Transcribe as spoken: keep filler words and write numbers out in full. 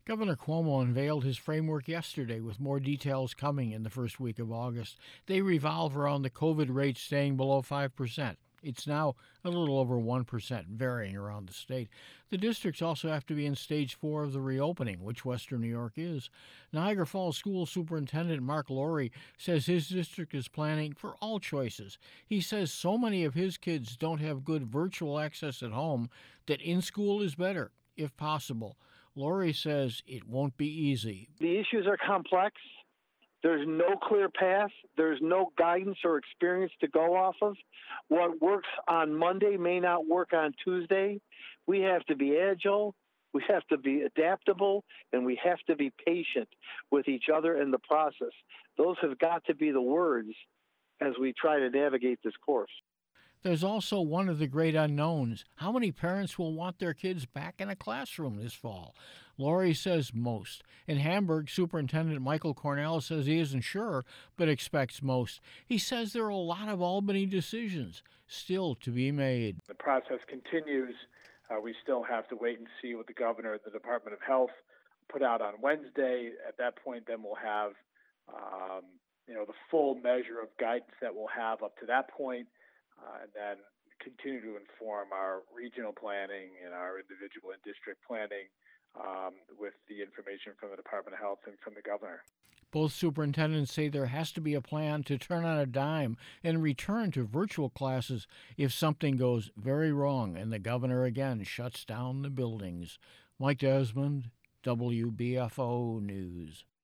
Governor Cuomo unveiled his framework yesterday with more details coming in the first week of August. They revolve around the COVID rate staying below five percent. It's now a little over one percent, varying around the state. The districts also have to be in stage four of the reopening, which Western New York is. Niagara Falls School Superintendent Mark Laurie says his district is planning for all choices. He says so many of his kids don't have good virtual access at home that in-school is better, if possible. Laurie says it won't be easy. The issues are complex. There's no clear path. There's no guidance or experience to go off of. What works on Monday may not work on Tuesday. We have to be agile. We have to be adaptable, and we have to be patient with each other in the process. Those have got to be the words as we try to navigate this course. There's also one of the great unknowns. How many parents will want their kids back in a classroom this fall? Laurie says most. In Hamburg, Superintendent Michael Cornell says he isn't sure, but expects most. He says there are a lot of Albany decisions still to be made. The process continues. Uh, we still have to wait and see what the governor and the Department of Health put out on Wednesday. At that point, then we'll have um, you know, the full measure of guidance that we'll have up to that point. Uh, and then continue to inform our regional planning and our individual and district planning um, with the information from the Department of Health and from the governor. Both superintendents say there has to be a plan to turn on a dime and return to virtual classes if something goes very wrong and the governor again shuts down the buildings. Mike Desmond, W B F O News.